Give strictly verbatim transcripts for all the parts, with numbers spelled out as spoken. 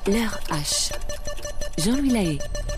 L'heure H. Jean-Louis Lahaye.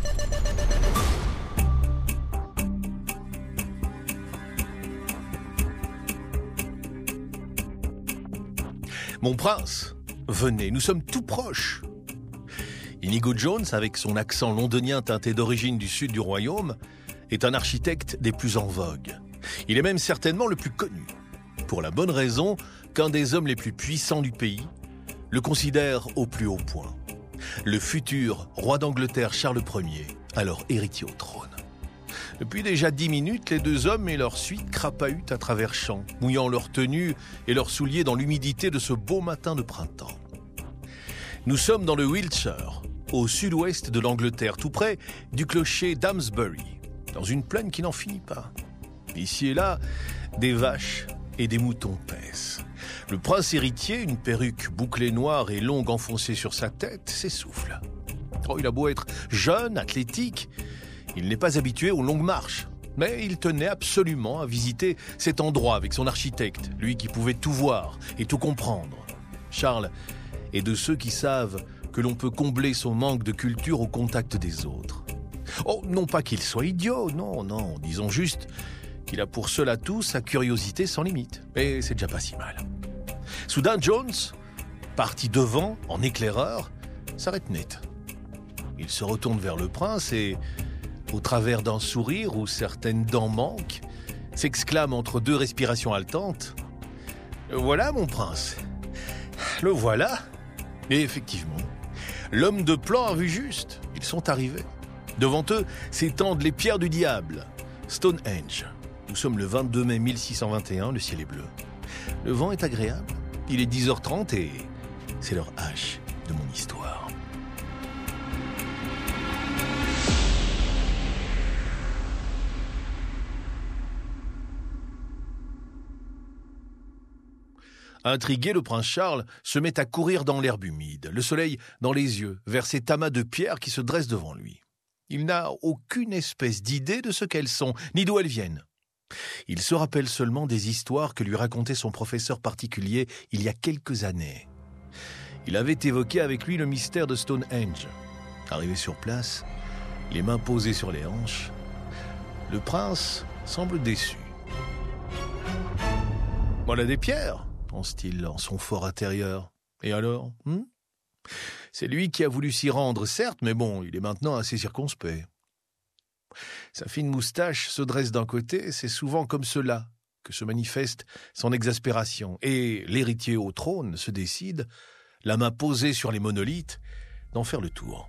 Mon prince, venez, nous sommes tout proches. Inigo Jones, avec son accent londonien teinté d'origine du sud du royaume, est un architecte des plus en vogue. Il est même certainement le plus connu, pour la bonne raison qu'un des hommes les plus puissants du pays le considère au plus haut point. Le futur roi d'Angleterre Charles Ier, alors héritier au trône. Depuis déjà dix minutes, les deux hommes et leur suite crapahutent à travers champs, mouillant leurs tenues et leurs souliers dans l'humidité de ce beau matin de printemps. Nous sommes dans le Wiltshire, au sud-ouest de l'Angleterre, tout près du clocher d'Amesbury, dans une plaine qui n'en finit pas. Ici et là, des vaches et des moutons paissent. Le prince héritier, une perruque bouclée noire et longue enfoncée sur sa tête, s'essouffle. Oh, il a beau être jeune, athlétique, il n'est pas habitué aux longues marches. Mais il tenait absolument à visiter cet endroit avec son architecte, lui qui pouvait tout voir et tout comprendre. Charles est de ceux qui savent que l'on peut combler son manque de culture au contact des autres. Oh, non pas qu'il soit idiot, non, non, disons juste qu'il a pour seul atout sa curiosité sans limite. Et c'est déjà pas si mal. Soudain, Jones, parti devant, en éclaireur, s'arrête net. Il se retourne vers le prince et, au travers d'un sourire où certaines dents manquent, s'exclame entre deux respirations haletantes « Voilà, mon prince, le voilà !» Et effectivement, l'homme de plan a vu juste. Ils sont arrivés. Devant eux s'étendent les pierres du diable, Stonehenge. Nous sommes le vingt-deux mai mille six cent vingt et un, le ciel est bleu. Le vent est agréable, il est dix heures trente et c'est l'heure H de mon histoire. Intrigué, le prince Charles se met à courir dans l'herbe humide, le soleil dans les yeux, vers ces tamas de pierres qui se dressent devant lui. Il n'a aucune espèce d'idée de ce qu'elles sont, ni d'où elles viennent. Il se rappelle seulement des histoires que lui racontait son professeur particulier il y a quelques années. Il avait évoqué avec lui le mystère de Stonehenge. Arrivé sur place, les mains posées sur les hanches, le prince semble déçu. « Voilà des pierres !» pense-t-il en son fort intérieur. Et alors hmm C'est lui qui a voulu s'y rendre, certes, mais bon, il est maintenant assez circonspect. Sa fine moustache se dresse d'un côté, c'est souvent comme cela que se manifeste son exaspération. Et l'héritier au trône se décide, la main posée sur les monolithes, d'en faire le tour.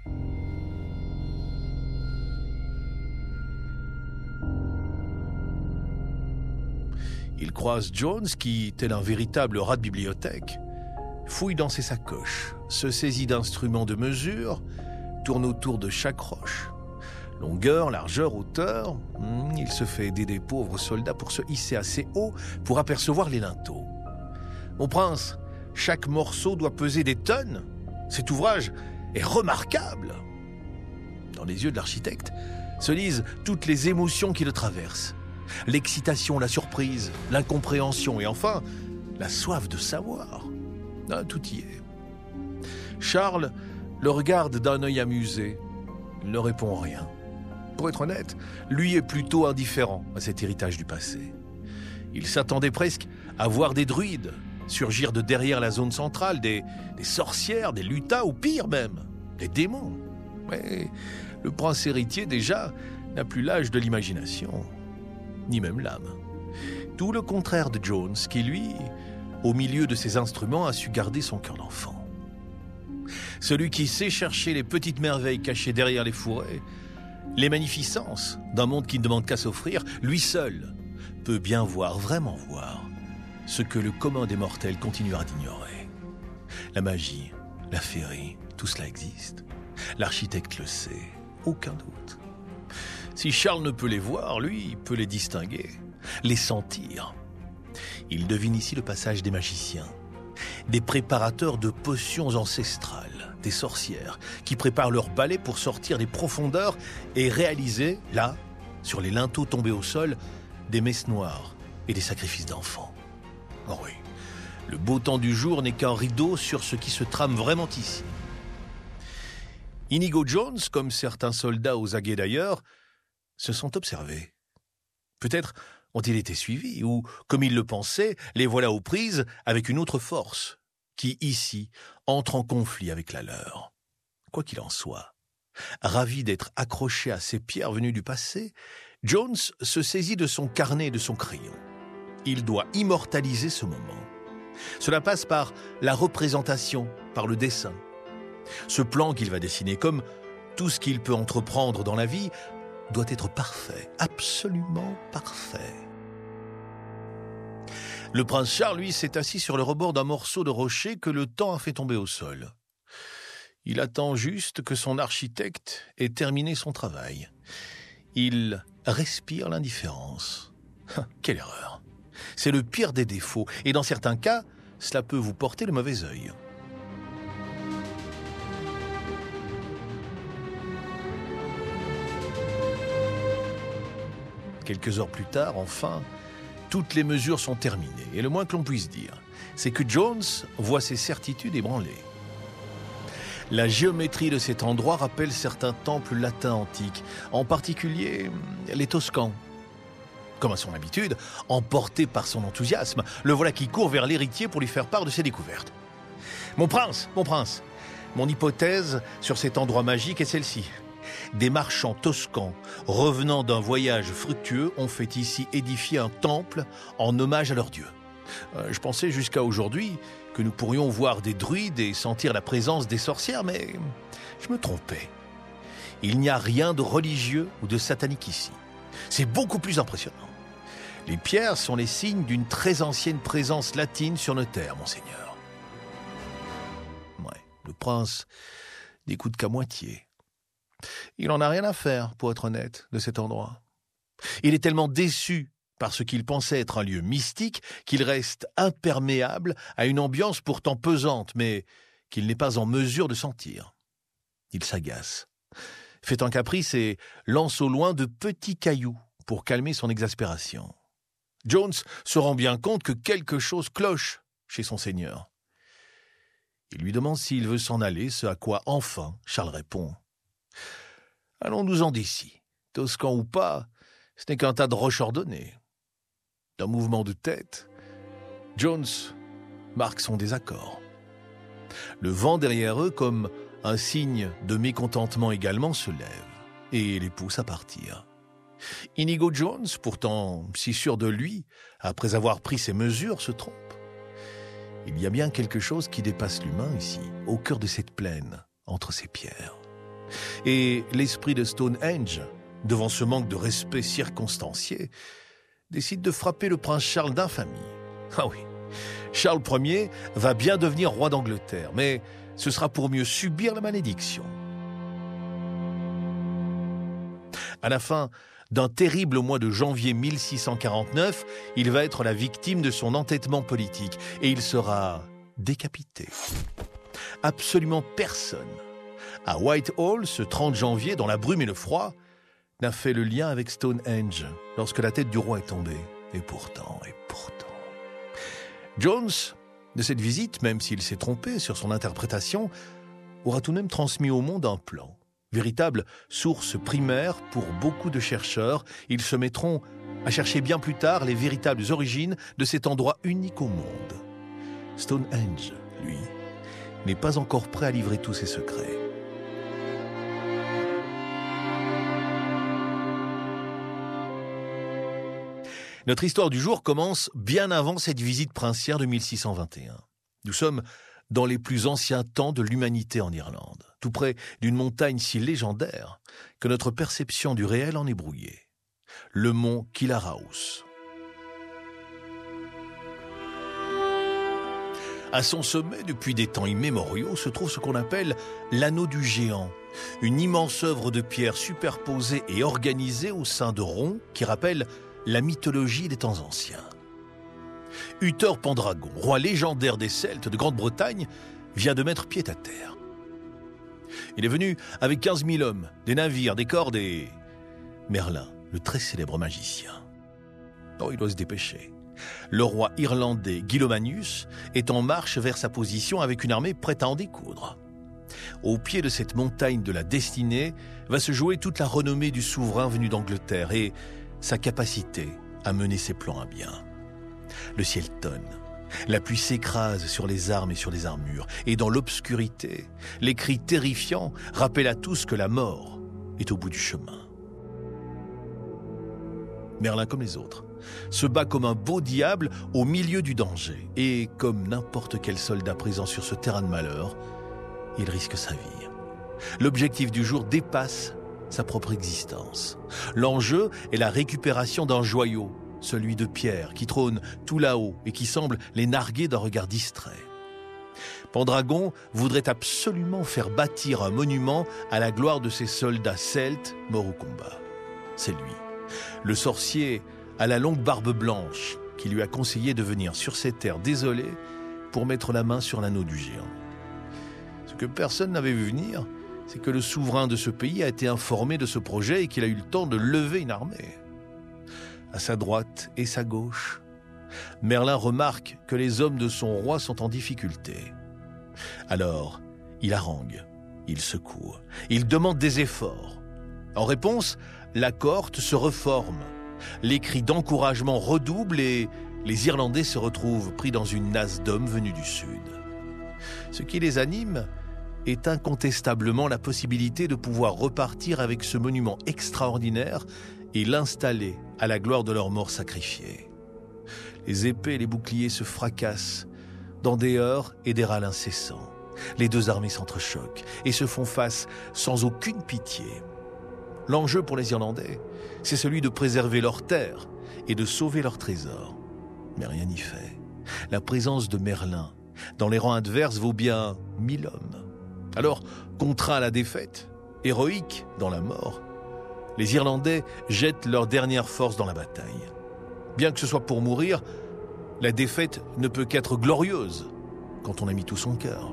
Il croise Jones qui, tel un véritable rat de bibliothèque, fouille dans ses sacoches, se saisit d'instruments de mesure, tourne autour de chaque roche. Longueur, largeur, hauteur, hmm, il se fait aider des pauvres soldats pour se hisser assez haut pour apercevoir les linteaux. Mon prince, chaque morceau doit peser des tonnes. Cet ouvrage est remarquable. Dans les yeux de l'architecte se lisent toutes les émotions qui le traversent. L'excitation, la surprise, l'incompréhension et enfin, la soif de savoir. Ah, tout y est. Charles le regarde d'un œil amusé. Il ne répond rien. Pour être honnête, lui est plutôt indifférent à cet héritage du passé. Il s'attendait presque à voir des druides surgir de derrière la zone centrale, des, des sorcières, des lutins ou pire même, des démons. Mais le prince héritier, déjà, n'a plus l'âge de l'imagination, ni même l'âme. Tout le contraire de Jones, qui lui, au milieu de ses instruments, a su garder son cœur d'enfant. Celui qui sait chercher les petites merveilles cachées derrière les fourrés, les magnificences d'un monde qui ne demande qu'à s'offrir, lui seul peut bien voir, vraiment voir, ce que le commun des mortels continuera d'ignorer. La magie, la féerie, tout cela existe. L'architecte le sait, aucun doute. Si Charles ne peut les voir, lui peut les distinguer, les sentir. Il devine ici le passage des magiciens, des préparateurs de potions ancestrales, des sorcières qui préparent leur balai pour sortir des profondeurs et réaliser, là, sur les linteaux tombés au sol, des messes noires et des sacrifices d'enfants. Oh oui, le beau temps du jour n'est qu'un rideau sur ce qui se trame vraiment ici. Inigo Jones, comme certains soldats aux aguets d'ailleurs, se sont observés. Peut-être ont-ils été suivis, ou, comme ils le pensaient, les voilà aux prises avec une autre force, qui, ici, entre en conflit avec la leur. Quoi qu'il en soit, ravi d'être accroché à ces pierres venues du passé, Jones se saisit de son carnet et de son crayon. Il doit immortaliser ce moment. Cela passe par la représentation, par le dessin. Ce plan qu'il va dessiner, comme tout ce qu'il peut entreprendre dans la vie, doit être parfait, absolument parfait. Le prince Charles, lui, s'est assis sur le rebord d'un morceau de rocher que le temps a fait tomber au sol. Il attend juste que son architecte ait terminé son travail. Il respire l'indifférence. Quelle erreur! C'est le pire des défauts, et dans certains cas, cela peut vous porter le mauvais œil. Quelques heures plus tard, enfin, toutes les mesures sont terminées. Et le moins que l'on puisse dire, c'est que Jones voit ses certitudes ébranlées. La géométrie de cet endroit rappelle certains temples latins antiques, en particulier les Toscans. Comme à son habitude, emporté par son enthousiasme, le voilà qui court vers l'héritier pour lui faire part de ses découvertes. « Mon prince, mon prince, mon hypothèse sur cet endroit magique est celle-ci. Des marchands toscans, revenant d'un voyage fructueux, ont fait ici édifier un temple en hommage à leur dieu. Euh, je pensais jusqu'à aujourd'hui que nous pourrions voir des druides et sentir la présence des sorcières, mais je me trompais. Il n'y a rien de religieux ou de satanique ici. C'est beaucoup plus impressionnant. Les pierres sont les signes d'une très ancienne présence latine sur nos terres, monseigneur. » Ouais, le prince n'écoute qu'à moitié. Il n'en a rien à faire, pour être honnête, de cet endroit. Il est tellement déçu par ce qu'il pensait être un lieu mystique qu'il reste imperméable à une ambiance pourtant pesante, mais qu'il n'est pas en mesure de sentir. Il s'agace, fait un caprice et lance au loin de petits cailloux pour calmer son exaspération. Jones se rend bien compte que quelque chose cloche chez son seigneur. Il lui demande s'il veut s'en aller, ce à quoi enfin Charles répond. « Allons-nous-en d'ici. Toscan ou pas, ce n'est qu'un tas de roches ordonnées. » D'un mouvement de tête, Jones marque son désaccord. Le vent derrière eux, comme un signe de mécontentement également, se lève et les pousse à partir. Inigo Jones, pourtant si sûr de lui, après avoir pris ses mesures, se trompe. Il y a bien quelque chose qui dépasse l'humain ici, au cœur de cette plaine, entre ces pierres. Et l'esprit de Stonehenge, devant ce manque de respect circonstancié, décide de frapper le prince Charles d'infamie. Ah oui, Charles Ier va bien devenir roi d'Angleterre, mais ce sera pour mieux subir la malédiction. À la fin d'un terrible mois de janvier mille six cent quarante-neuf, il va être la victime de son entêtement politique et il sera décapité. Absolument personne, à Whitehall, ce trente janvier, dans la brume et le froid, n'a fait le lien avec Stonehenge lorsque la tête du roi est tombée. Et pourtant, et pourtant... Jones, de cette visite, même s'il s'est trompé sur son interprétation, aura tout de même transmis au monde un plan. Véritable source primaire pour beaucoup de chercheurs, ils se mettront à chercher bien plus tard les véritables origines de cet endroit unique au monde. Stonehenge, lui, n'est pas encore prêt à livrer tous ses secrets. Notre histoire du jour commence bien avant cette visite princière de mille six cent vingt et un. Nous sommes dans les plus anciens temps de l'humanité en Irlande, tout près d'une montagne si légendaire que notre perception du réel en est brouillée. Le mont Killaraus. À son sommet, depuis des temps immémoriaux, se trouve ce qu'on appelle l'anneau du géant, une immense œuvre de pierre superposée et organisée au sein de ronds qui rappellent la mythologie des temps anciens. Uther Pendragon, roi légendaire des Celtes de Grande-Bretagne, vient de mettre pied à terre. Il est venu avec quinze mille hommes, des navires, des cordes et... Merlin, le très célèbre magicien. Oh, il doit se dépêcher. Le roi irlandais Guilomanius est en marche vers sa position avec une armée prête à en découdre. Au pied de cette montagne de la destinée va se jouer toute la renommée du souverain venu d'Angleterre et sa capacité à mener ses plans à bien. Le ciel tonne, la pluie s'écrase sur les armes et sur les armures, et dans l'obscurité, les cris terrifiants rappellent à tous que la mort est au bout du chemin. Merlin, comme les autres, se bat comme un beau diable au milieu du danger, et comme n'importe quel soldat présent sur ce terrain de malheur, il risque sa vie. L'objectif du jour dépasse sa propre existence. L'enjeu est la récupération d'un joyau, celui de Pierre, qui trône tout là-haut et qui semble les narguer d'un regard distrait. Pendragon voudrait absolument faire bâtir un monument à la gloire de ces soldats celtes morts au combat. C'est lui, le sorcier à la longue barbe blanche, qui lui a conseillé de venir sur ces terres désolées pour mettre la main sur l'anneau du géant. Ce que personne n'avait vu venir, c'est que le souverain de ce pays a été informé de ce projet et qu'il a eu le temps de lever une armée. À sa droite et sa gauche, Merlin remarque que les hommes de son roi sont en difficulté. Alors, il harangue, il secoue, il demande des efforts. En réponse, la cohorte se reforme. Les cris d'encouragement redoublent et les Irlandais se retrouvent pris dans une nasse d'hommes venus du sud. Ce qui les anime est incontestablement la possibilité de pouvoir repartir avec ce monument extraordinaire et l'installer à la gloire de leurs morts sacrifiés. Les épées et les boucliers se fracassent dans des heurts et des râles incessants. Les deux armées s'entrechoquent et se font face sans aucune pitié. L'enjeu pour les Irlandais, c'est celui de préserver leurs terres et de sauver leurs trésors. Mais rien n'y fait. La présence de Merlin dans les rangs adverses vaut bien mille hommes. Alors, contraints à la défaite, héroïques dans la mort, les Irlandais jettent leur dernière force dans la bataille. Bien que ce soit pour mourir, la défaite ne peut qu'être glorieuse quand on a mis tout son cœur.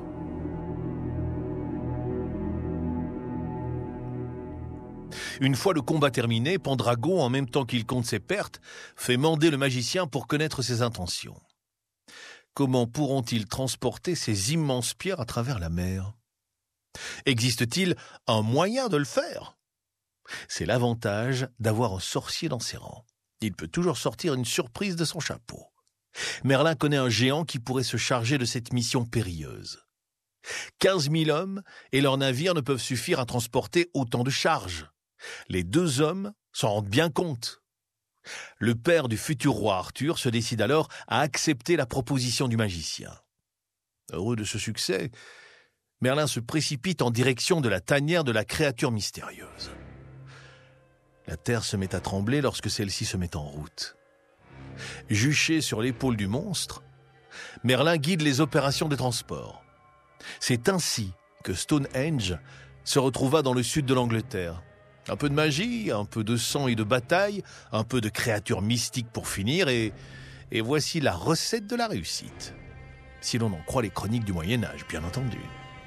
Une fois le combat terminé, Pendragon, en même temps qu'il compte ses pertes, fait mander le magicien pour connaître ses intentions. Comment pourront-ils transporter ces immenses pierres à travers la mer ? Existe-t-il un moyen de le faire ? C'est l'avantage d'avoir un sorcier dans ses rangs. Il peut toujours sortir une surprise de son chapeau. Merlin connaît un géant qui pourrait se charger de cette mission périlleuse. quinze mille hommes et leurs navires ne peuvent suffire à transporter autant de charges. Les deux hommes s'en rendent bien compte. Le père du futur roi Arthur se décide alors à accepter la proposition du magicien. Heureux de ce succès, Merlin se précipite en direction de la tanière de la créature mystérieuse. La terre se met à trembler lorsque celle-ci se met en route. Juché sur l'épaule du monstre, Merlin guide les opérations de transport. C'est ainsi que Stonehenge se retrouva dans le sud de l'Angleterre. Un peu de magie, un peu de sang et de bataille, un peu de créatures mystiques pour finir, et, et voici la recette de la réussite. Si l'on en croit les chroniques du Moyen-Âge, bien entendu.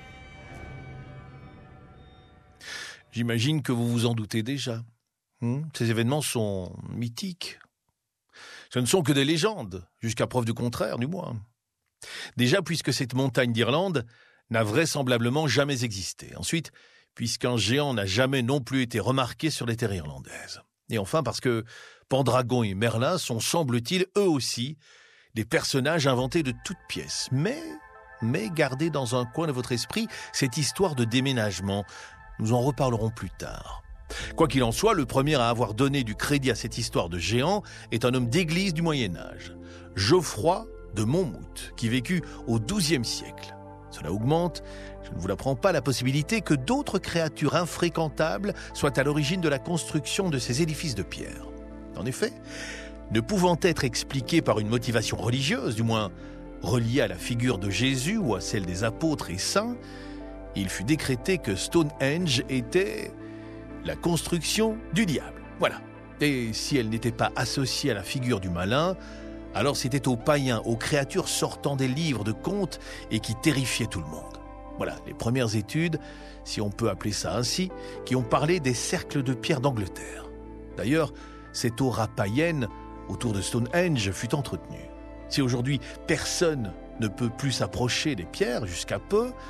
J'imagine que vous vous en doutez déjà. Hmm, ces événements sont mythiques. Ce ne sont que des légendes, jusqu'à preuve du contraire, du moins. Déjà, puisque cette montagne d'Irlande n'a vraisemblablement jamais existé. Ensuite, puisqu'un géant n'a jamais non plus été remarqué sur les terres irlandaises. Et enfin, parce que Pendragon et Merlin sont, semble-t-il, eux aussi, des personnages inventés de toutes pièces. Mais, mais gardez dans un coin de votre esprit cette histoire de déménagement. Nous en reparlerons plus tard. Quoi qu'il en soit, le premier à avoir donné du crédit à cette histoire de géant est un homme d'église du Moyen-Âge, Geoffroy de Monmouth, qui vécut au douzième siècle. Cela augmente, je ne vous l'apprends pas, la possibilité que d'autres créatures infréquentables soient à l'origine de la construction de ces édifices de pierre. En effet, ne pouvant être expliqués par une motivation religieuse, du moins reliée à la figure de Jésus ou à celle des apôtres et saints, il fut décrété que Stonehenge était la construction du diable. Voilà. Et si elle n'était pas associée à la figure du malin, alors c'était aux païens, aux créatures sortant des livres de contes et qui terrifiaient tout le monde. Voilà, les premières études, si on peut appeler ça ainsi, qui ont parlé des cercles de pierre d'Angleterre. D'ailleurs, cette aura païenne autour de Stonehenge fut entretenue. Si aujourd'hui personne ne peut plus s'approcher des pierres jusqu'à peu,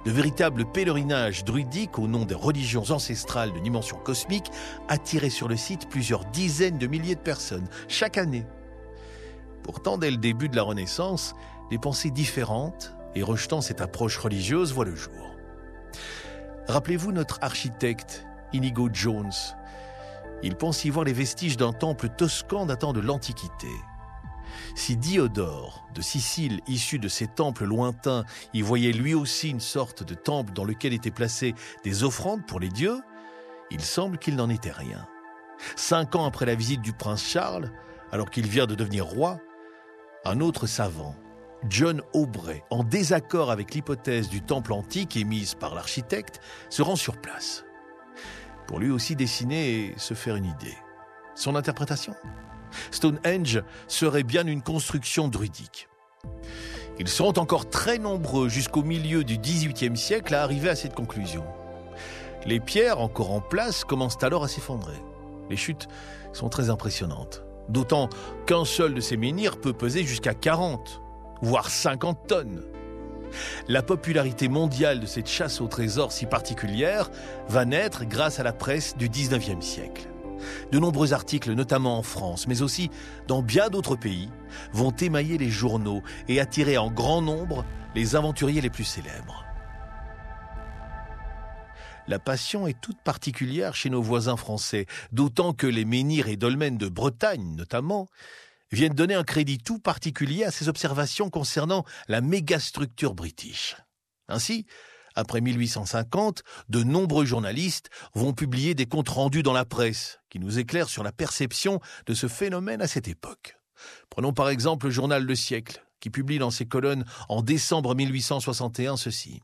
de véritables pèlerinages druidiques au nom des religions ancestrales de dimension cosmique attiraient sur le site plusieurs dizaines de milliers de personnes chaque année. Pourtant, dès le début de la Renaissance, des pensées différentes et rejetant cette approche religieuse voient le jour. Rappelez-vous notre architecte Inigo Jones. Il pense y voir les vestiges d'un temple toscan datant de l'Antiquité. Si Diodore de Sicile, issu de ces temples lointains, y voyait lui aussi une sorte de temple dans lequel étaient placées des offrandes pour les dieux, il semble qu'il n'en était rien. Cinq ans après la visite du prince Charles, alors qu'il vient de devenir roi, un autre savant, John Aubrey, en désaccord avec l'hypothèse du temple antique émise par l'architecte, se rend sur place. Pour lui aussi dessiner et se faire une idée. Son interprétation ? Stonehenge serait bien une construction druidique. Ils seront encore très nombreux jusqu'au milieu du dix-huitième siècle à arriver à cette conclusion. Les pierres encore en place commencent alors à s'effondrer. Les chutes sont très impressionnantes, d'autant qu'un seul de ces menhirs peut peser jusqu'à quarante, voire cinquante tonnes. La popularité mondiale de cette chasse au trésor si particulière va naître grâce à la presse du dix-neuvième siècle. De nombreux articles, notamment en France, mais aussi dans bien d'autres pays, vont émailler les journaux et attirer en grand nombre les aventuriers les plus célèbres. La passion est toute particulière chez nos voisins français, d'autant que les menhirs et dolmens de Bretagne, notamment, viennent donner un crédit tout particulier à ces observations concernant la mégastructure british. Ainsi, après mille huit cent cinquante, de nombreux journalistes vont publier des comptes rendus dans la presse qui nous éclairent sur la perception de ce phénomène à cette époque. Prenons par exemple le journal Le Siècle, qui publie dans ses colonnes en décembre mille huit cent soixante et un ceci.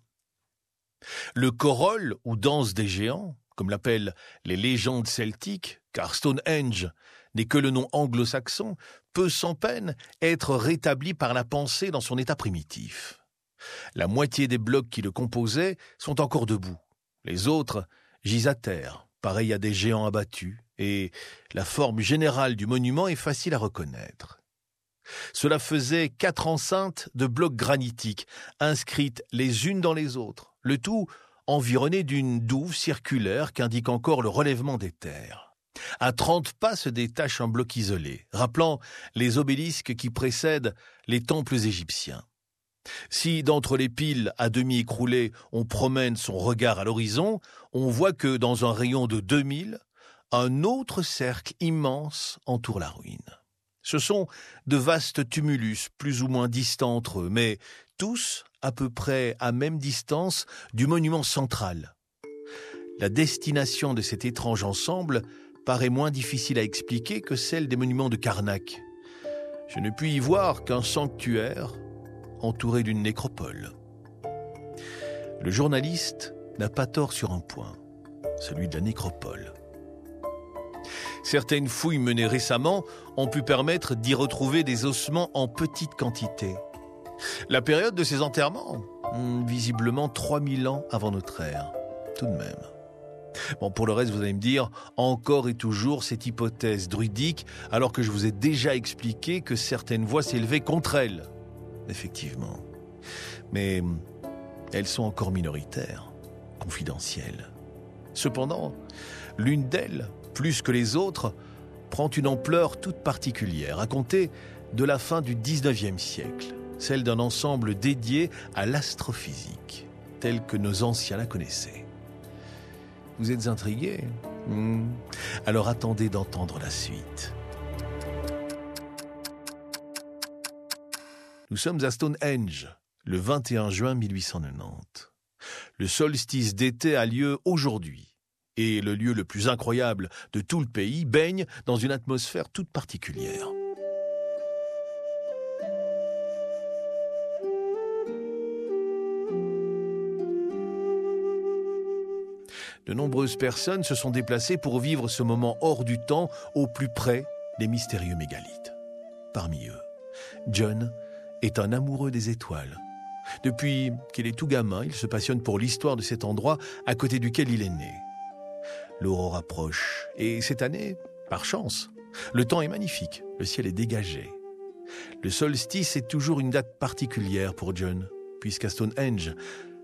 Le Corolle, ou danse des géants, comme l'appellent les légendes celtiques, car Stonehenge n'est que le nom anglo-saxon, peut sans peine être rétabli par la pensée dans son état primitif. La moitié des blocs qui le composaient sont encore debout. Les autres gisent à terre, pareils à des géants abattus, et la forme générale du monument est facile à reconnaître. Cela faisait quatre enceintes de blocs granitiques, inscrites les unes dans les autres, le tout environné d'une douve circulaire qu'indique encore le relèvement des terres. À trente pas se détache un bloc isolé, rappelant les obélisques qui précèdent les temples égyptiens. Si, d'entre les piles à demi écroulées, on promène son regard à l'horizon, on voit que, dans un rayon de deux mille, un autre cercle immense entoure la ruine. Ce sont de vastes tumulus, plus ou moins distants entre eux, mais tous à peu près à même distance du monument central. La destination de cet étrange ensemble paraît moins difficile à expliquer que celle des monuments de Karnak. Je ne puis y voir qu'un sanctuaire entouré d'une nécropole. Le journaliste n'a pas tort sur un point, celui de la nécropole. Certaines fouilles menées récemment ont pu permettre d'y retrouver des ossements en petite quantité. La période de ces enterrements, visiblement trois mille ans avant notre ère, tout de même. Bon, pour le reste, vous allez me dire, encore et toujours cette hypothèse druidique, alors que je vous ai déjà expliqué que certaines voix s'élevaient contre elle. Effectivement. Mais elles sont encore minoritaires, confidentielles. Cependant, l'une d'elles, plus que les autres, prend une ampleur toute particulière, à compter de la fin du dix-neuvième siècle, celle d'un ensemble dédié à l'astrophysique, tel que nos anciens la connaissaient. Vous êtes intrigués ? hmm. Alors attendez d'entendre la suite. Nous sommes à Stonehenge, le vingt et un juin mille huit cent quatre-vingt-dix. Le solstice d'été a lieu aujourd'hui, et le lieu le plus incroyable de tout le pays baigne dans une atmosphère toute particulière. De nombreuses personnes se sont déplacées pour vivre ce moment hors du temps au plus près des mystérieux mégalithes. Parmi eux, John est un amoureux des étoiles. Depuis qu'il est tout gamin, il se passionne pour l'histoire de cet endroit à côté duquel il est né. L'aurore approche, et cette année, par chance, le temps est magnifique, le ciel est dégagé. Le solstice est toujours une date particulière pour John, puisqu'à Stonehenge,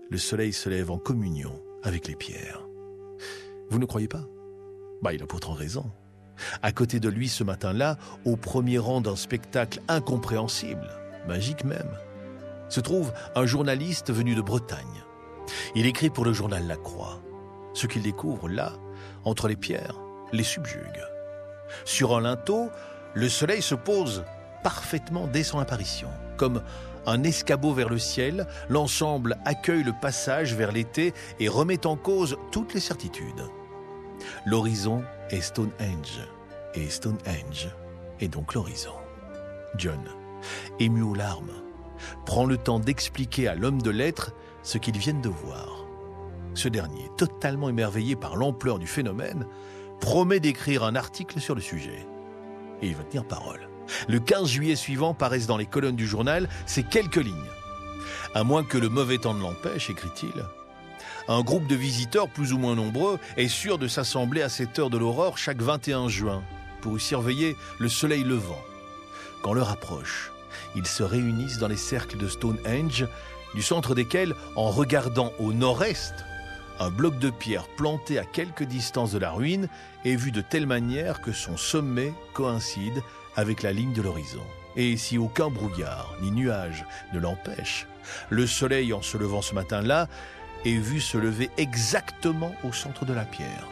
le soleil se lève en communion avec les pierres. Vous ne croyez pas ? Bah, il a pourtant raison. À côté de lui ce matin-là, au premier rang d'un spectacle incompréhensible, magique même, se trouve un journaliste venu de Bretagne. Il écrit pour le journal La Croix. Ce qu'il découvre là, entre les pierres, les subjugue. Sur un linteau, le soleil se pose parfaitement dès son apparition. Comme un escabeau vers le ciel, l'ensemble accueille le passage vers l'été et remet en cause toutes les certitudes. L'horizon est Stonehenge, et Stonehenge est donc l'horizon. John, ému aux larmes, prend le temps d'expliquer à l'homme de lettres ce qu'ils viennent de voir. Ce dernier, totalement émerveillé par l'ampleur du phénomène, promet d'écrire un article sur le sujet. Et il va tenir parole. Le quinze juillet suivant paraissent dans les colonnes du journal ces quelques lignes. À moins que le mauvais temps ne l'empêche, écrit-il, un groupe de visiteurs plus ou moins nombreux est sûr de s'assembler à cette heure de l'aurore chaque vingt et un juin pour y surveiller le soleil levant. Quand l'heure approche, ils se réunissent dans les cercles de Stonehenge, du centre desquels, en regardant au nord-est, un bloc de pierre planté à quelque distance de la ruine est vu de telle manière que son sommet coïncide avec la ligne de l'horizon. Et si aucun brouillard ni nuage ne l'empêche, le soleil, en se levant ce matin-là, est vu se lever exactement au centre de la pierre.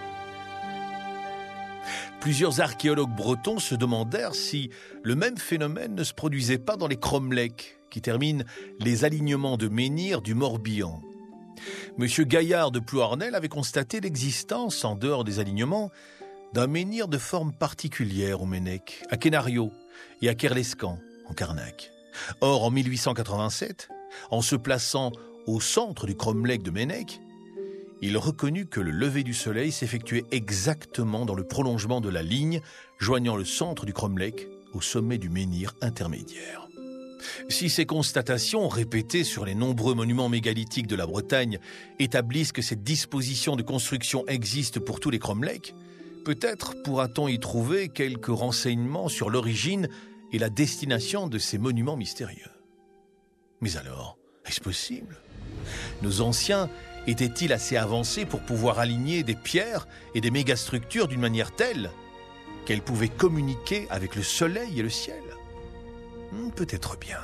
Plusieurs archéologues bretons se demandèrent si le même phénomène ne se produisait pas dans les cromlechs, qui terminent les alignements de menhirs du Morbihan. Monsieur Gaillard de Plouarnel avait constaté l'existence, en dehors des alignements, d'un menhir de forme particulière au Mennec, à Quenario et à Kerlescan, en Carnac. Or, en mille huit cent quatre-vingt-sept, en se plaçant au centre du cromlech de Mennec, il reconnut que le lever du soleil s'effectuait exactement dans le prolongement de la ligne joignant le centre du cromlech au sommet du menhir intermédiaire. Si ces constatations, répétées sur les nombreux monuments mégalithiques de la Bretagne, établissent que cette disposition de construction existe pour tous les cromlechs, peut-être pourra-t-on y trouver quelques renseignements sur l'origine et la destination de ces monuments mystérieux. Mais alors, est-ce possible ? Nos anciens étaient-ils assez avancés pour pouvoir aligner des pierres et des mégastructures d'une manière telle qu'elles pouvaient communiquer avec le soleil et le ciel ? Peut-être bien.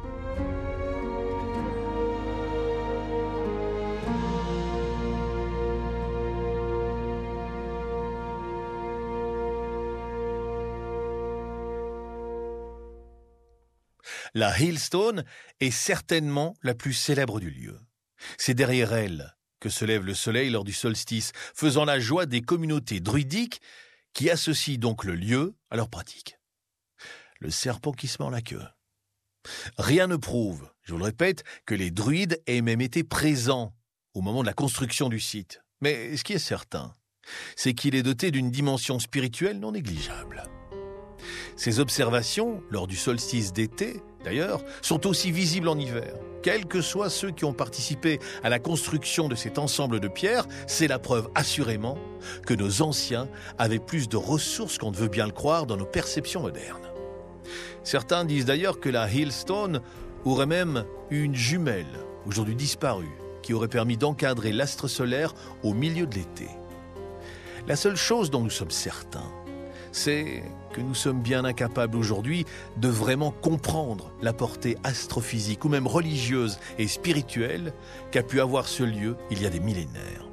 La Hillstone est certainement la plus célèbre du lieu. C'est derrière elle que se lève le soleil lors du solstice, faisant la joie des communautés druidiques qui associent donc le lieu à leur pratique. Le serpent qui se mord la queue. Rien ne prouve, je vous le répète, que les druides aient même été présents au moment de la construction du site. Mais ce qui est certain, c'est qu'il est doté d'une dimension spirituelle non négligeable. Ces observations, lors du solstice d'été, d'ailleurs, sont aussi visibles en hiver. Quels que soient ceux qui ont participé à la construction de cet ensemble de pierres, c'est la preuve assurément que nos anciens avaient plus de ressources qu'on ne veut bien le croire dans nos perceptions modernes. Certains disent d'ailleurs que la Hillstone aurait même eu une jumelle, aujourd'hui disparue, qui aurait permis d'encadrer l'astre solaire au milieu de l'été. La seule chose dont nous sommes certains, c'est que nous sommes bien incapables aujourd'hui de vraiment comprendre la portée astrophysique ou même religieuse et spirituelle qu'a pu avoir ce lieu il y a des millénaires.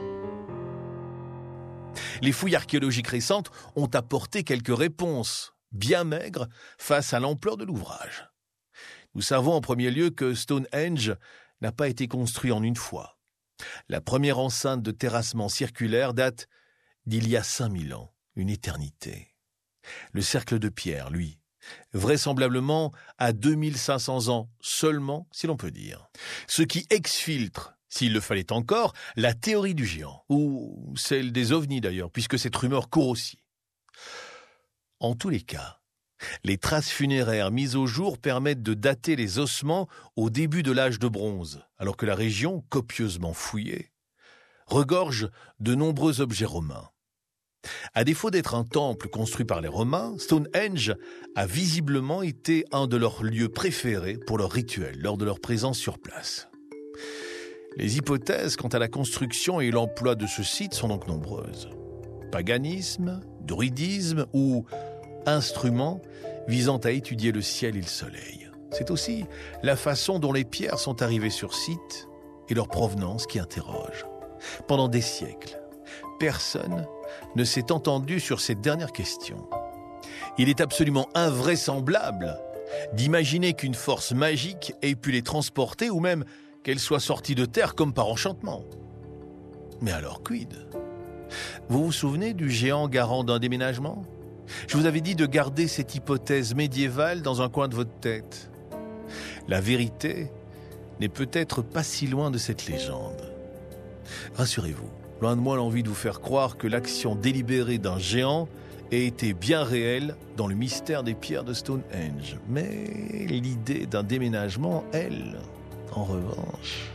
Les fouilles archéologiques récentes ont apporté quelques réponses, bien maigres, face à l'ampleur de l'ouvrage. Nous savons en premier lieu que Stonehenge n'a pas été construit en une fois. La première enceinte de terrassement circulaire date d'il y a cinq mille ans. Une éternité. Le cercle de pierre, lui, vraisemblablement à deux mille cinq cents ans seulement, si l'on peut dire. Ce qui exfiltre, s'il le fallait encore, la théorie du géant, ou celle des ovnis d'ailleurs, puisque cette rumeur court aussi. En tous les cas, les traces funéraires mises au jour permettent de dater les ossements au début de l'âge de bronze, alors que la région, copieusement fouillée, regorge de nombreux objets romains. À défaut d'être un temple construit par les Romains, Stonehenge a visiblement été un de leurs lieux préférés pour leurs rituels lors de leur présence sur place. Les hypothèses quant à la construction et l'emploi de ce site sont donc nombreuses. Paganisme, druidisme ou instruments visant à étudier le ciel et le soleil. C'est aussi la façon dont les pierres sont arrivées sur site et leur provenance qui interroge. Pendant des siècles, personne ne s'est entendu sur cette dernière question. Il est absolument invraisemblable d'imaginer qu'une force magique ait pu les transporter ou même qu'elles soient sorties de terre comme par enchantement. Mais alors, quid ? Vous vous souvenez du géant garant d'un déménagement ? Je vous avais dit de garder cette hypothèse médiévale dans un coin de votre tête. La vérité n'est peut-être pas si loin de cette légende. Rassurez-vous, loin de moi l'envie de vous faire croire que l'action délibérée d'un géant ait été bien réelle dans le mystère des pierres de Stonehenge. Mais l'idée d'un déménagement, elle, en revanche...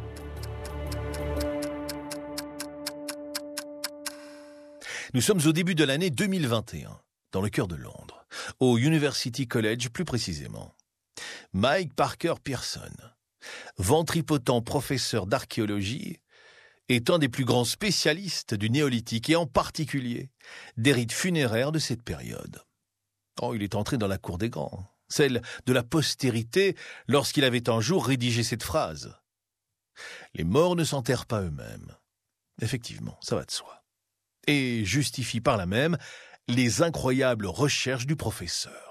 Nous sommes au début de l'année deux mille vingt et un, dans le cœur de Londres, au University College plus précisément. Mike Parker Pearson, ventripotent professeur d'archéologie, est un des plus grands spécialistes du néolithique et en particulier des rites funéraires de cette période. Oh, il est entré dans la cour des grands, celle de la postérité, lorsqu'il avait un jour rédigé cette phrase. « Les morts ne s'enterrent pas eux-mêmes. » Effectivement, ça va de soi. Et justifie par là même les incroyables recherches du professeur.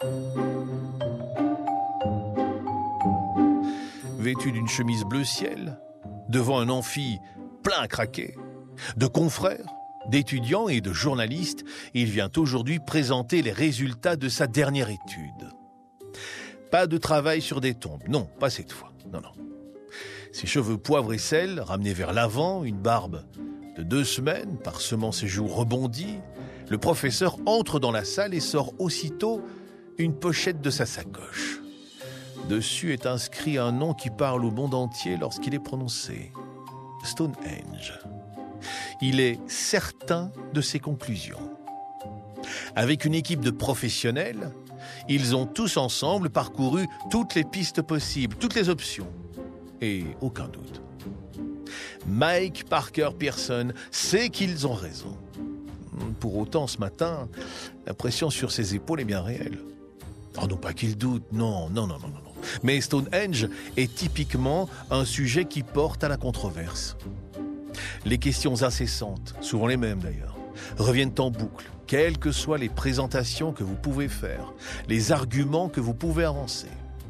Vêtu d'une chemise bleu ciel, devant un amphi plein à craquer, de confrères, d'étudiants et de journalistes, il vient aujourd'hui présenter les résultats de sa dernière étude. Pas de travail sur des tombes, non, pas cette fois, non, non. Ses cheveux poivre et sel, ramenés vers l'avant, une barbe de deux semaines, parsemant ses joues rebondies, le professeur entre dans la salle et sort aussitôt une pochette de sa sacoche. Dessus est inscrit un nom qui parle au monde entier lorsqu'il est prononcé. Stonehenge. Il est certain de ses conclusions. Avec une équipe de professionnels, ils ont tous ensemble parcouru toutes les pistes possibles, toutes les options. Et aucun doute. Mike Parker Pearson sait qu'ils ont raison. Pour autant, ce matin, la pression sur ses épaules est bien réelle. Oh non, pas qu'il doute, non, non, non, non, non. Mais Stonehenge est typiquement un sujet qui porte à la controverse. Les questions incessantes, souvent les mêmes d'ailleurs, reviennent en boucle, quelles que soient les présentations que vous pouvez faire, les arguments que vous pouvez avancer.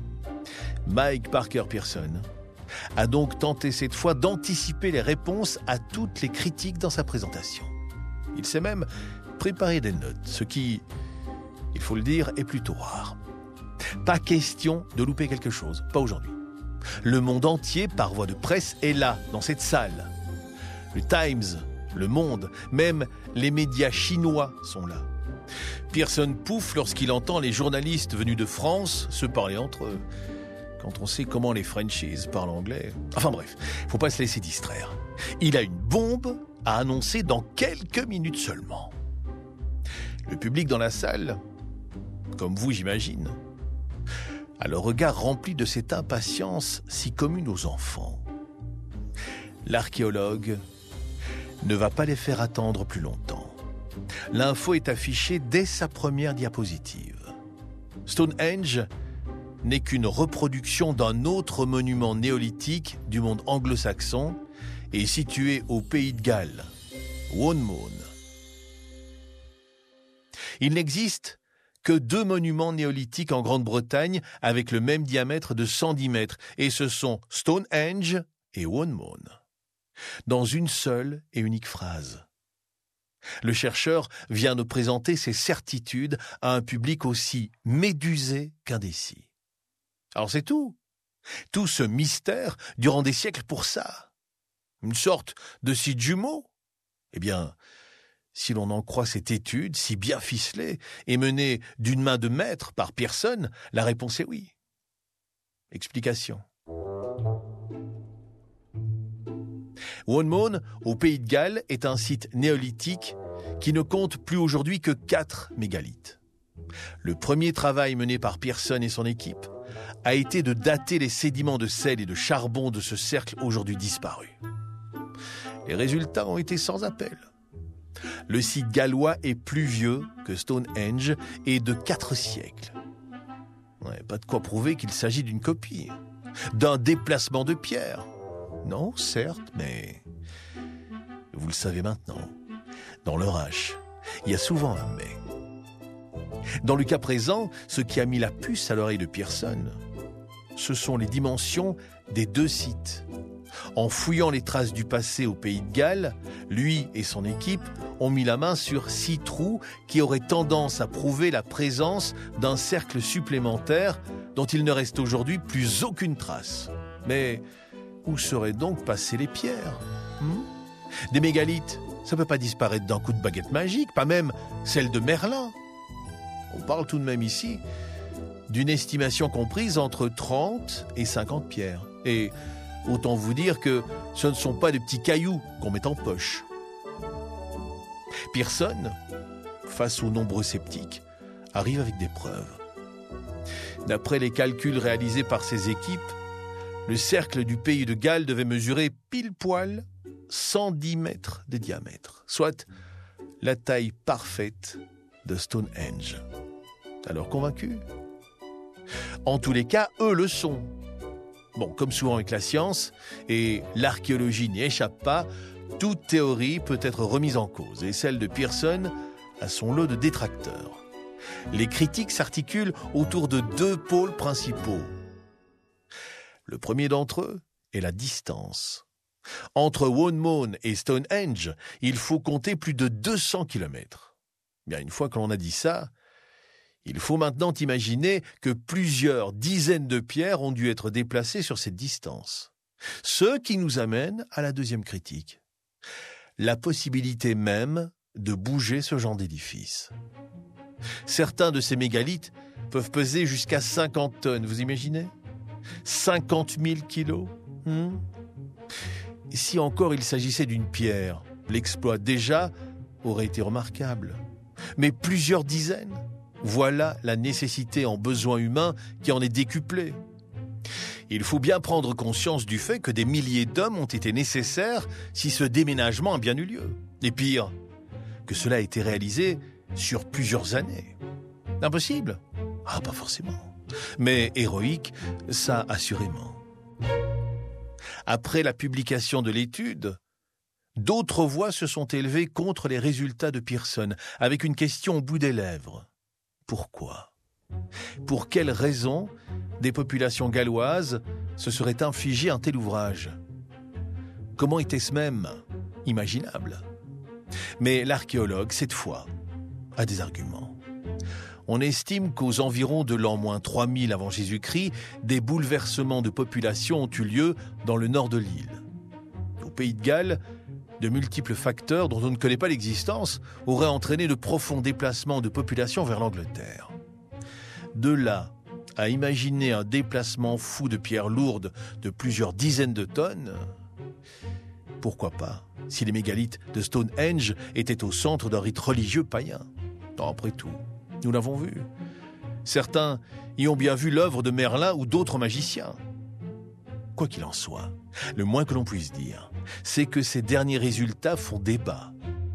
Mike Parker Pearson a donc tenté cette fois d'anticiper les réponses à toutes les critiques dans sa présentation. Il s'est même préparé des notes, ce qui, il faut le dire, est plutôt rare. Pas question de louper quelque chose, pas aujourd'hui. Le monde entier, par voie de presse, est là, dans cette salle. Le Times, Le Monde, même les médias chinois sont là. Pearson pouffe lorsqu'il entend les journalistes venus de France se parler entre eux. Quand on sait comment les Frenchies parlent anglais. Enfin bref, faut pas se laisser distraire. Il a une bombe à annoncer dans quelques minutes seulement. Le public dans la salle, comme vous j'imagine, a le regard rempli de cette impatience si commune aux enfants. L'archéologue ne va pas les faire attendre plus longtemps. L'info est affichée dès sa première diapositive. Stonehenge n'est qu'une reproduction d'un autre monument néolithique du monde anglo-saxon et situé au pays de Galles, Wonmouth. Il n'existe que deux monuments néolithiques en Grande-Bretagne avec le même diamètre de cent dix mètres, et ce sont Stonehenge et Wonmouth, dans une seule et unique phrase. Le chercheur vient de présenter ses certitudes à un public aussi médusé qu'indécis. Alors c'est tout. Tout ce mystère durant des siècles pour ça. Une sorte de site jumeau. Eh bien, si l'on en croit cette étude si bien ficelée et menée d'une main de maître par Pearson, la réponse est oui. Explication. Wonmouth, au pays de Galles, est un site néolithique qui ne compte plus aujourd'hui que quatre mégalithes. Le premier travail mené par Pearson et son équipe a été de dater les sédiments de sel et de charbon de ce cercle aujourd'hui disparu. Les résultats ont été sans appel. Le site gallois est plus vieux que Stonehenge et de quatre siècles. Ouais, pas de quoi prouver qu'il s'agit d'une copie, d'un déplacement de pierre. Non, certes, mais vous le savez maintenant, dans leur hache, il y a souvent un mais. Dans le cas présent, ce qui a mis la puce à l'oreille de Pearson, ce sont les dimensions des deux sites. En fouillant les traces du passé au pays de Galles, lui et son équipe ont mis la main sur six trous qui auraient tendance à prouver la présence d'un cercle supplémentaire dont il ne reste aujourd'hui plus aucune trace. Mais où seraient donc passées les pierres ? hmm Des mégalithes, ça ne peut pas disparaître d'un coup de baguette magique, pas même celle de Merlin. On parle tout de même ici d'une estimation comprise entre trente et cinquante pierres. Et autant vous dire que ce ne sont pas des petits cailloux qu'on met en poche. Pearson, face aux nombreux sceptiques, arrive avec des preuves. D'après les calculs réalisés par ses équipes, le cercle du pays de Galles devait mesurer pile poil cent dix mètres de diamètre, soit la taille parfaite de Stonehenge. Alors convaincus ? En tous les cas, eux le sont. Bon, comme souvent avec la science, et l'archéologie n'y échappe pas, toute théorie peut être remise en cause, et celle de Pearson a son lot de détracteurs. Les critiques s'articulent autour de deux pôles principaux. Le premier d'entre eux est la distance. Entre Wonmouth et Stonehenge, il faut compter plus de deux cents kilomètres. Bien, une fois que l'on a dit ça, il faut maintenant imaginer que plusieurs dizaines de pierres ont dû être déplacées sur cette distance. Ce qui nous amène à la deuxième critique. La possibilité même de bouger ce genre d'édifice. Certains de ces mégalithes peuvent peser jusqu'à cinquante tonnes, vous imaginez ? cinquante mille kilos hmm Si encore il s'agissait d'une pierre, l'exploit déjà aurait été remarquable. Mais plusieurs dizaines ? Voilà la nécessité en besoin humain qui en est décuplée. Il faut bien prendre conscience du fait que des milliers d'hommes ont été nécessaires si ce déménagement a bien eu lieu. Et pire, que cela a été réalisé sur plusieurs années. Impossible ? Ah, pas forcément. Mais héroïque, ça assurément. Après la publication de l'étude, d'autres voix se sont élevées contre les résultats de Pearson, avec une question au bout des lèvres. Pourquoi ? Pour quelles raisons des populations galloises se seraient infligées un tel ouvrage ? Comment était-ce même imaginable ? Mais l'archéologue, cette fois, a des arguments. On estime qu'aux environs de l'an moins trois mille avant Jésus-Christ, des bouleversements de population ont eu lieu dans le nord de l'île. Au pays de Galles, de multiples facteurs dont on ne connaît pas l'existence auraient entraîné de profonds déplacements de population vers l'Angleterre. De là à imaginer un déplacement fou de pierres lourdes de plusieurs dizaines de tonnes, pourquoi pas, si les mégalithes de Stonehenge étaient au centre d'un rite religieux païen. Après tout, nous l'avons vu. Certains y ont bien vu l'œuvre de Merlin ou d'autres magiciens. Quoi qu'il en soit, le moins que l'on puisse dire, c'est que ces derniers résultats font débat.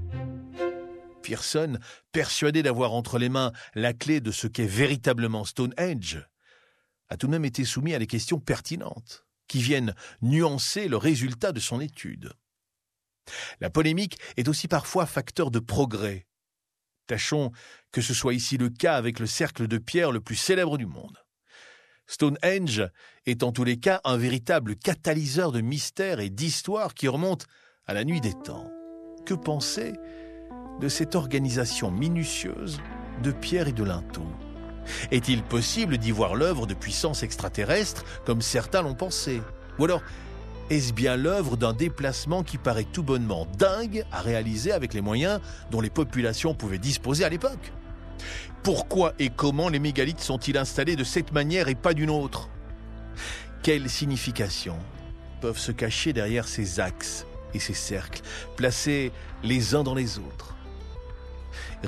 Pearson, persuadé d'avoir entre les mains la clé de ce qu'est véritablement Stonehenge, a tout de même été soumis à des questions pertinentes, qui viennent nuancer le résultat de son étude. La polémique est aussi parfois facteur de progrès. Tâchons que ce soit ici le cas avec le cercle de pierre le plus célèbre du monde. Stonehenge est en tous les cas un véritable catalyseur de mystères et d'histoires qui remonte à la nuit des temps. Que penser de cette organisation minutieuse de pierre et de linteaux ? Est-il possible d'y voir l'œuvre de puissances extraterrestres comme certains l'ont pensé ? Ou alors, est-ce bien l'œuvre d'un déplacement qui paraît tout bonnement dingue à réaliser avec les moyens dont les populations pouvaient disposer à l'époque ? Pourquoi et comment les mégalithes sont-ils installés de cette manière et pas d'une autre ? Quelles significations peuvent se cacher derrière ces axes et ces cercles, placés les uns dans les autres ? Rites religieux ?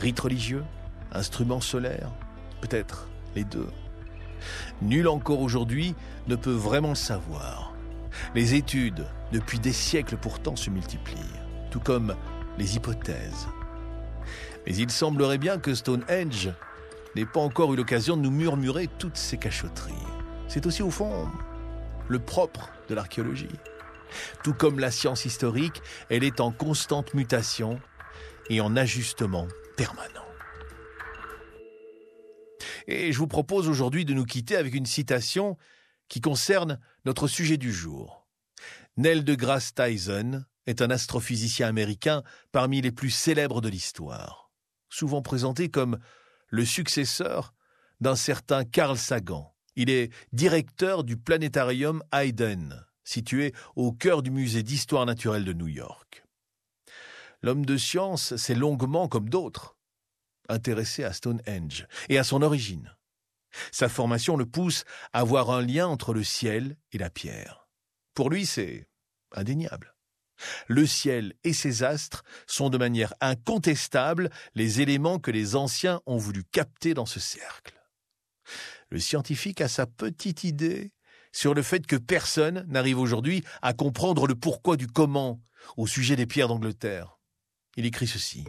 Instruments solaires ? Peut-être les deux. Nul encore aujourd'hui ne peut vraiment le savoir. Les études, depuis des siècles pourtant, se multiplient, tout comme les hypothèses. Mais il semblerait bien que Stonehenge n'ait pas encore eu l'occasion de nous murmurer toutes ces cachotteries. C'est aussi au fond le propre de l'archéologie. Tout comme la science historique, elle est en constante mutation et en ajustement permanent. Et je vous propose aujourd'hui de nous quitter avec une citation qui concerne notre sujet du jour. Neil deGrasse Tyson est un astrophysicien américain parmi les plus célèbres de l'histoire, souvent présenté comme le successeur d'un certain Carl Sagan. Il est directeur du planétarium Hayden, situé au cœur du musée d'histoire naturelle de New York. L'homme de science s'est longuement, comme d'autres, intéressé à Stonehenge et à son origine. Sa formation le pousse à voir un lien entre le ciel et la pierre. Pour lui, c'est indéniable. Le ciel et ses astres sont de manière incontestable les éléments que les anciens ont voulu capter dans ce cercle. Le scientifique a sa petite idée sur le fait que personne n'arrive aujourd'hui à comprendre le pourquoi du comment au sujet des pierres d'Angleterre. Il écrit ceci.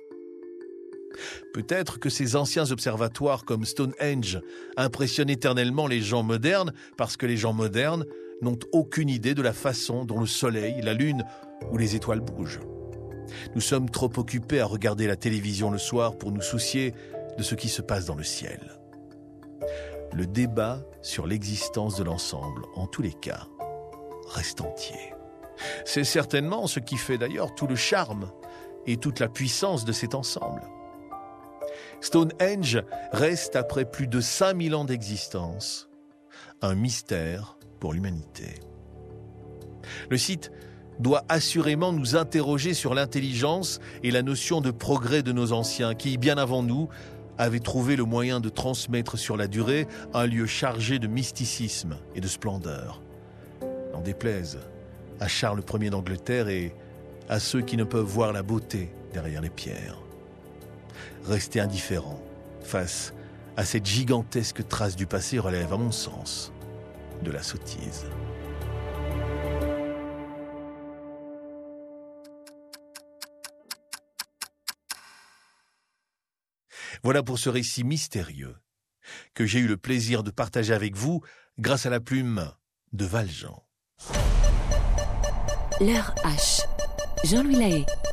Peut-être que ces anciens observatoires comme Stonehenge impressionnent éternellement les gens modernes parce que les gens modernes n'ont aucune idée de la façon dont le soleil, la lune ou les étoiles bougent. Nous sommes trop occupés à regarder la télévision le soir pour nous soucier de ce qui se passe dans le ciel. Le débat sur l'existence de l'ensemble, en tous les cas, reste entier. C'est certainement ce qui fait d'ailleurs tout le charme et toute la puissance de cet ensemble. Stonehenge reste, après plus de cinq mille ans d'existence, un mystère pour l'humanité. Le site doit assurément nous interroger sur l'intelligence et la notion de progrès de nos anciens qui, bien avant nous, avaient trouvé le moyen de transmettre sur la durée un lieu chargé de mysticisme et de splendeur. N'en déplaise à Charles Ier d'Angleterre et à ceux qui ne peuvent voir la beauté derrière les pierres. Rester indifférent face à cette gigantesque trace du passé relève, à mon sens, de la sottise. Voilà pour ce récit mystérieux que j'ai eu le plaisir de partager avec vous grâce à la plume de Valjean. L'heure H. Jean-Louis Lahaye.